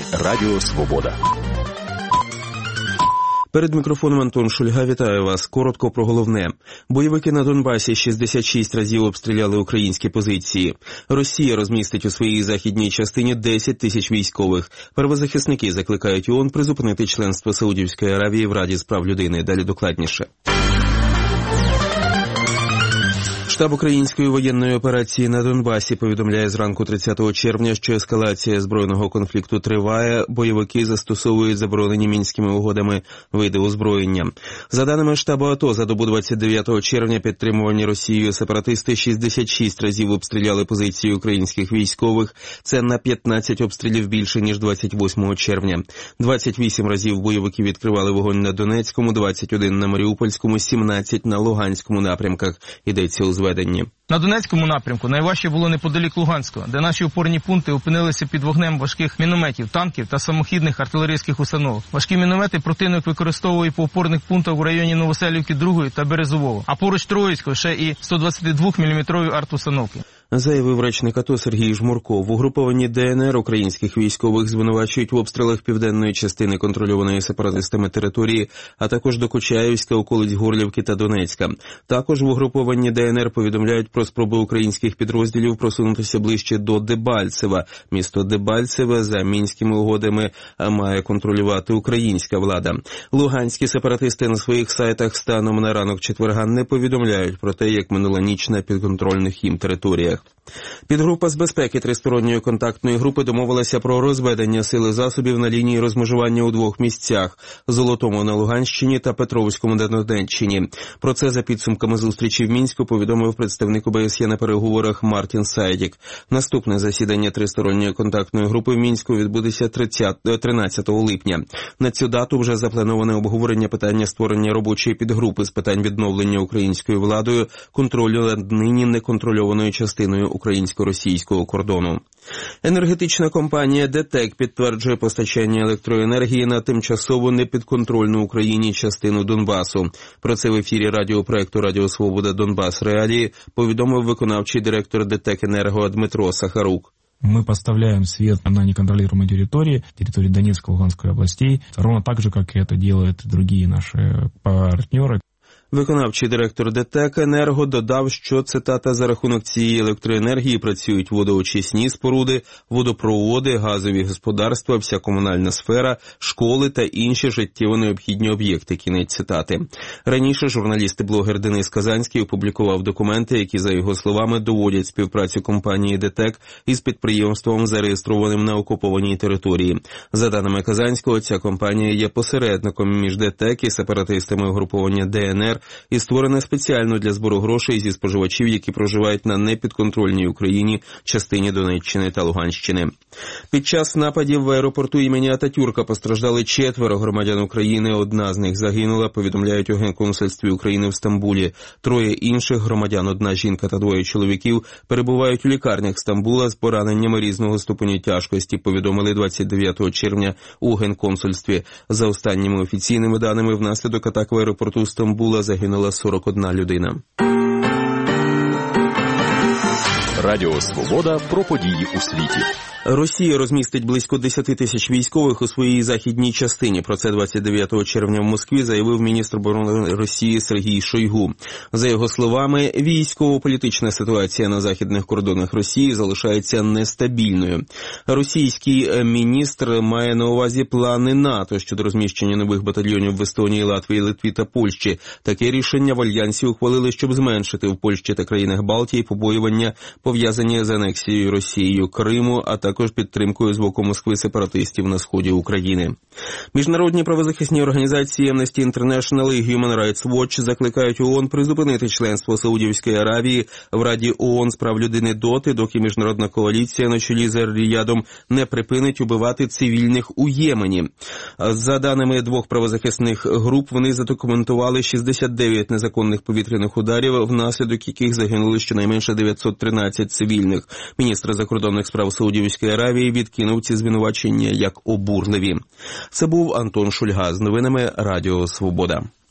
Радіо Свобода. Перед мікрофоном Антон Шульга, вітаю вас. Коротко про головне. Бойовики на Донбасі 66 разів обстріляли українські позиції. Росія розмістить у своїй західній частині 10 тисяч військових. Правозахисники закликають ООН призупинити членство Саудівської Аравії в Раді з прав людини. Далі докладніше. Штаб української воєнної операції на Донбасі повідомляє зранку 30 червня, що ескалація збройного конфлікту триває, бойовики застосовують заборонені Мінськими угодами види озброєння. За даними штабу АТО, за добу 29 червня підтримувані Росією сепаратисти 66 разів обстріляли позиції українських військових. Це на 15 обстрілів більше, ніж 28 червня. 28 разів бойовики відкривали вогонь на Донецькому, 21 на Маріупольському, 17 на Луганському напрямках. Йдеться у зведенні. На Донецькому напрямку найважче було неподалік Луганського, де наші опорні пункти опинилися під вогнем важких мінометів, танків та самохідних артилерійських установок. Важкі міномети противник використовує по опорних пунктах у районі Новоселівки 2 та Березового, а поруч Троїцького ще і 122-мм арт-установки. Заявив речник АТО Сергій Жмурко. В угрупованні ДНР українських військових звинувачують в обстрілах південної частини контрольованої сепаратистами території, а також Докучаївська, околиць Горлівки та Донецька. Також в угрупованні ДНР повідомляють про спроби українських підрозділів просунутися ближче до Дебальцева. Місто Дебальцеве за Мінськими угодами має контролювати українська влада. Луганські сепаратисти на своїх сайтах станом на ранок четверга не повідомляють про те, як минула ніч на підконтрольних їм територіях. Підгрупа з безпеки тристоронньої контактної групи домовилася про розведення сил і засобів на лінії розмежування у двох місцях – Золотому на Луганщині та Петровському на Донеччині. Про це за підсумками зустрічі в Мінську повідомив представник ОБСЄ на переговорах Мартін Сайдік. Наступне засідання тристоронньої контактної групи в Мінську відбудеться 13 липня. На цю дату вже заплановане обговорення питання створення робочої підгрупи з питань відновлення українською владою контролю над нині неконтрольованою частиною українсько-російського кордону. Енергетична компанія ДТЕК підтверджує постачання електроенергії на тимчасово непідконтрольну Україні частину Донбасу. Про це в ефірі радіопроекту «Радіо Свобода. Донбас. Реалії» повідомив виконавчий директор ДТЕК «Енерго» Дмитро Сахарук. Мы поставляем свет на неконтролируемой территории Донецкой и Луганской областей, ровно так же, как это делают другие наши партнеры. Виконавчий директор ДТЕК «Енерго» додав, що, цитата, за рахунок цієї електроенергії працюють водоочисні споруди, водопроводи, газові господарства, вся комунальна сфера, школи та інші життєво необхідні об'єкти. Кінець цитати. Раніше журналіст і блогер Денис Казанський опублікував документи, які, за його словами, доводять співпрацю компанії ДТЕК із підприємством, зареєстрованим на окупованій території. За даними Казанського, ця компанія є посередником між ДТЕК і сепаратистами угруповання ДНР, і створена спеціально для збору грошей зі споживачів, які проживають на непідконтрольній Україні частині Донеччини та Луганщини. Під час нападів в аеропорту імені Ататюрка постраждали 4 громадян України, одна з них загинула, повідомляють у Генконсульстві України в Стамбулі. 3 інших громадян, 1 жінка та 2 чоловіків, перебувають у лікарнях Стамбула з пораненнями різного ступеню тяжкості, повідомили 29 червня у Генконсульстві. За останніми офіційними даними, внаслідок атак в аеропорту Стамбула загинула 41 людина. Радіо Свобода про події у світі. Росія розмістить близько 10 тисяч військових у своїй західній частині. Про це 29 червня в Москві заявив міністр оборони Росії Сергій Шойгу. За його словами, військово-політична ситуація на західних кордонах Росії залишається нестабільною. Російський міністр має на увазі плани НАТО щодо розміщення нових батальйонів в Естонії, Латвії, Литві та Польщі. Таке рішення в Альянсі ухвалили, щоб зменшити в Польщі та країнах Балтії побоювання, пов'язані з анексією Росією Криму, а також підтримкою з боку Москви сепаратистів на сході України. Міжнародні правозахисні організації Amnesty International і Human Rights Watch закликають ООН призупинити членство Саудівської Аравії в Раді ООН з прав людини доти, доки міжнародна коаліція на чолі з Ріядом не припинить убивати цивільних у Ємені. За даними 2 правозахисних груп, вони задокументували 69 незаконних повітряних ударів, внаслідок яких загинули щонайменше 913 цивільних. Міністр закордонних справ Саудівської Аравії відкинув ці звинувачення як обурливі. Це був Антон Шульга з новинами Радіо Свобода.